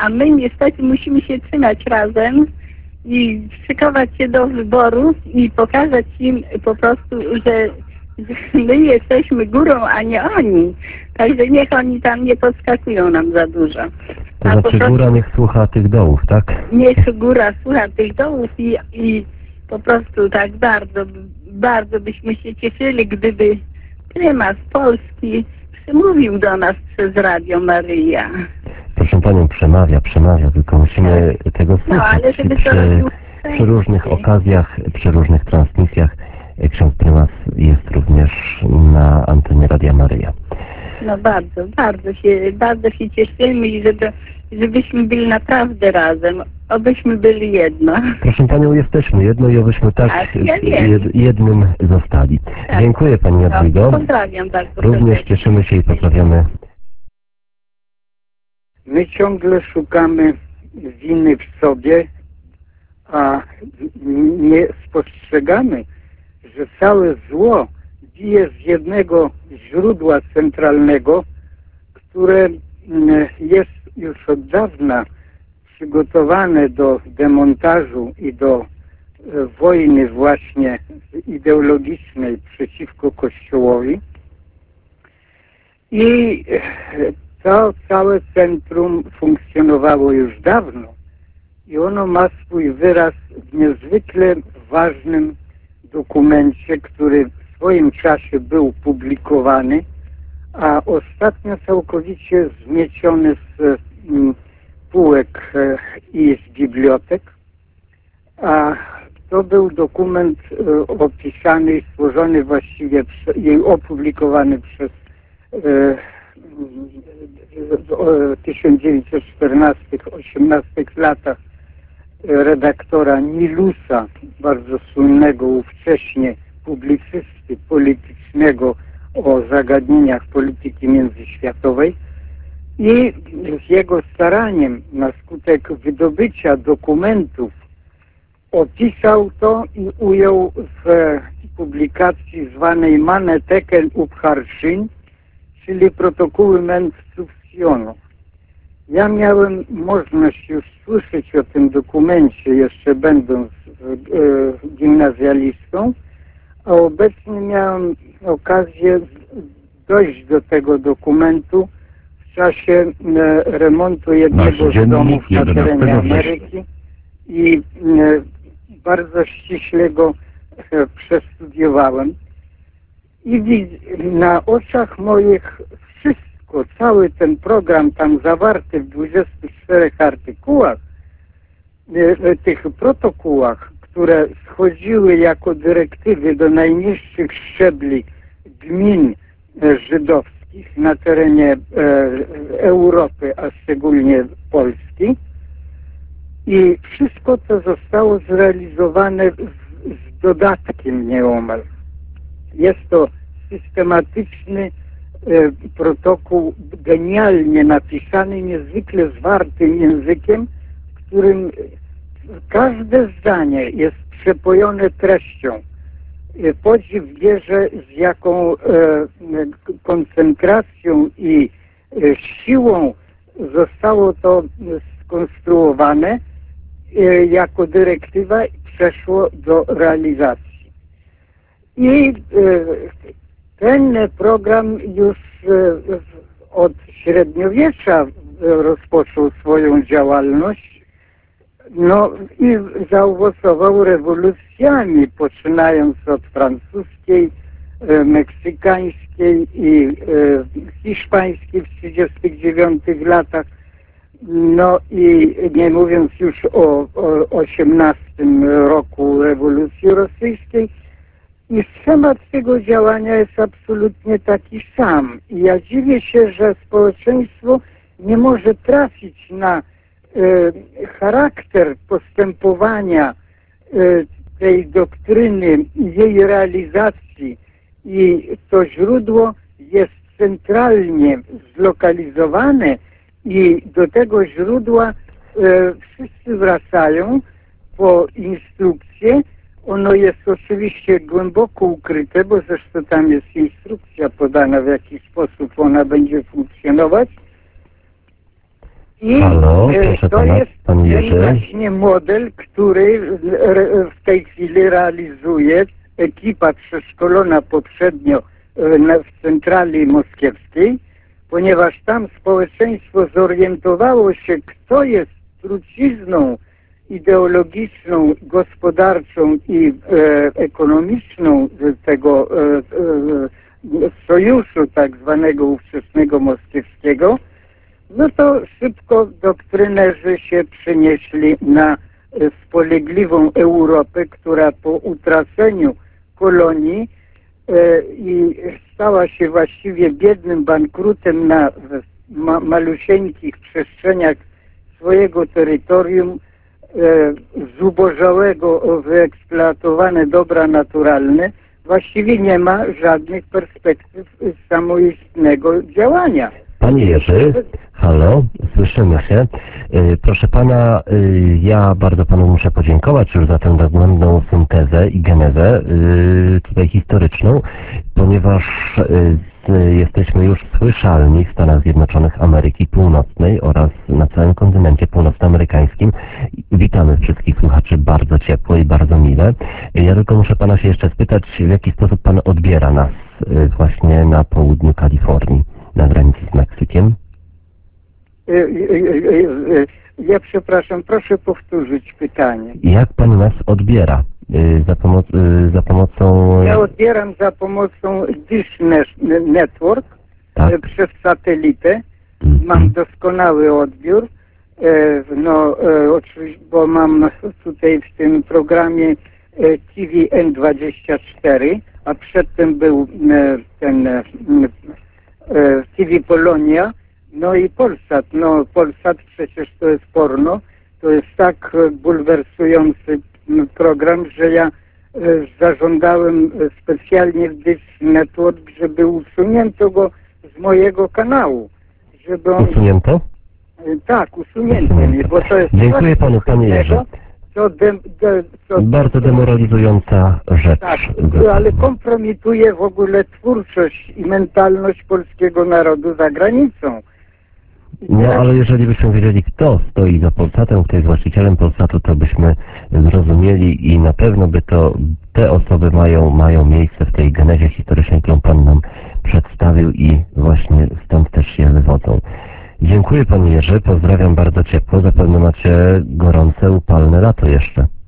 a my niestety musimy się trzymać razem i szykować się do wyborów i pokazać im po prostu, że my jesteśmy górą, a nie oni. Także niech oni tam nie podskakują nam za dużo. To znaczy góra niech słucha tych dołów, tak? Niech góra słucha tych dołów i po prostu tak bardzo byśmy się cieszyli, gdyby prymas Polski przemówił do nas przez Radio Maryja. Proszę Panią, przemawia, tylko musimy tego słuchać. No, ale żeby to przy różnych okazjach, przy różnych transmisjach ksiądz prymas jest również na antenie Radia Maryja. No bardzo się cieszymy i żebyśmy byli naprawdę razem, obyśmy byli jedno. Proszę Panią, jesteśmy jedno i obyśmy tak jednym zostali. Tak. Dziękuję Pani Jadwigo. No, pozdrawiam bardzo. Również cieszymy się i pozdrawiamy. My ciągle szukamy winy w sobie, a nie spostrzegamy, że całe zło bije z jednego źródła centralnego, które jest już od dawna przygotowane do demontażu i do wojny właśnie ideologicznej przeciwko Kościołowi. I to całe centrum funkcjonowało już dawno i ono ma swój wyraz w niezwykle ważnym dokumencie, który w swoim czasie był publikowany, a ostatnio całkowicie zmieciony z półek i z bibliotek. A to był dokument opisany i stworzony właściwie i opublikowany przez 1914-18 latach redaktora Nilusa, bardzo słynnego ówcześnie publicysty politycznego o zagadnieniach polityki międzyświatowej, i z jego staraniem na skutek wydobycia dokumentów opisał to i ujął w publikacji zwanej Maneteken Upharshin, czyli protokoły mędrców Sionu. Ja miałem możliwość już słyszeć o tym dokumencie, jeszcze będąc gimnazjalistą, a obecnie miałem okazję dojść do tego dokumentu w czasie remontu jednego z domów na terenie Ameryki i bardzo ściśle go przestudiowałem. I na oczach moich wszystko, cały ten program tam zawarty w 24 artykułach, tych protokołach, które schodziły jako dyrektywy do najniższych szczebli gmin żydowskich na terenie Europy, a szczególnie Polski. I wszystko to zostało zrealizowane z dodatkiem nieomal. Jest to systematyczny protokół, genialnie napisany, niezwykle zwartym językiem, w którym każde zdanie jest przepojone treścią. Podziw bierze, z jaką koncentracją i siłą zostało to skonstruowane jako dyrektywa i przeszło do realizacji. I ten program już od średniowiecza rozpoczął swoją działalność, no i zaowocował rewolucjami, poczynając od francuskiej, meksykańskiej i hiszpańskiej w 1939 latach, no i nie mówiąc już o 18 roku rewolucji rosyjskiej. I schemat tego działania jest absolutnie taki sam. I ja dziwię się, że społeczeństwo nie może trafić na charakter postępowania tej doktryny i jej realizacji. I to źródło jest centralnie zlokalizowane i do tego źródła wszyscy wracają po instrukcję. Ono jest oczywiście głęboko ukryte, bo zresztą tam jest instrukcja podana, w jaki sposób ona będzie funkcjonować. I Halo, proszę to pana, jest pan ten Jerzy. właśnie model, który w tej chwili realizuje ekipa przeszkolona poprzednio w centrali moskiewskiej, ponieważ tam społeczeństwo zorientowało się, kto jest trucizną ideologiczną, gospodarczą i ekonomiczną tego sojuszu tak zwanego ówczesnego moskiewskiego, no to szybko doktrynerzy się przenieśli na spolegliwą Europę, która po utraceniu kolonii i stała się właściwie biednym bankrutem na malusieńkich przestrzeniach swojego terytorium, zubożałego, wyeksploatowane dobra naturalne, właściwie nie ma żadnych perspektyw samoistnego działania. Panie Jerzy, halo, słyszymy się. Proszę pana, ja bardzo panu muszę podziękować już za tę dogłębną syntezę i genezę tutaj historyczną, ponieważ jesteśmy już słyszalni w Stanach Zjednoczonych Ameryki Północnej oraz na całym kontynencie północnoamerykańskim. Witamy wszystkich słuchaczy bardzo ciepło i bardzo mile. Ja tylko muszę pana się jeszcze spytać, w jaki sposób pan odbiera nas właśnie na południu Kalifornii, na granicy z Meksykiem? Ja przepraszam, proszę powtórzyć pytanie. Jak pan nas odbiera? Za pomocą... Ja odbieram za pomocą Dish Network Tak. przez satelitę. Mhm. Mam doskonały odbiór. Oczywiście, bo mam tutaj w tym programie TVN24, a przedtem był ten TV Polonia, no i Polsat. No Polsat przecież to jest porno. To jest tak bulwersujący program, że ja zażądałem specjalnie w Dish Network, żeby usunięto go z mojego kanału. Żeby on... Usunięto? Tak, usunięto mnie, bo to jest... Dziękuję panu, panie Jerzy. Bardzo demoralizująca rzecz. Tak, ale kompromituje w ogóle twórczość i mentalność polskiego narodu za granicą. No ale jeżeli byśmy wiedzieli, kto stoi za Polsatem, kto jest właścicielem Polsatu, to byśmy zrozumieli i na pewno by to te osoby mają miejsce w tej genezie historycznej, którą pan nam przedstawił i właśnie stąd też się wywodzą. Dziękuję panie Jerzy, pozdrawiam bardzo ciepło, zapewne macie gorące, upalne lato jeszcze.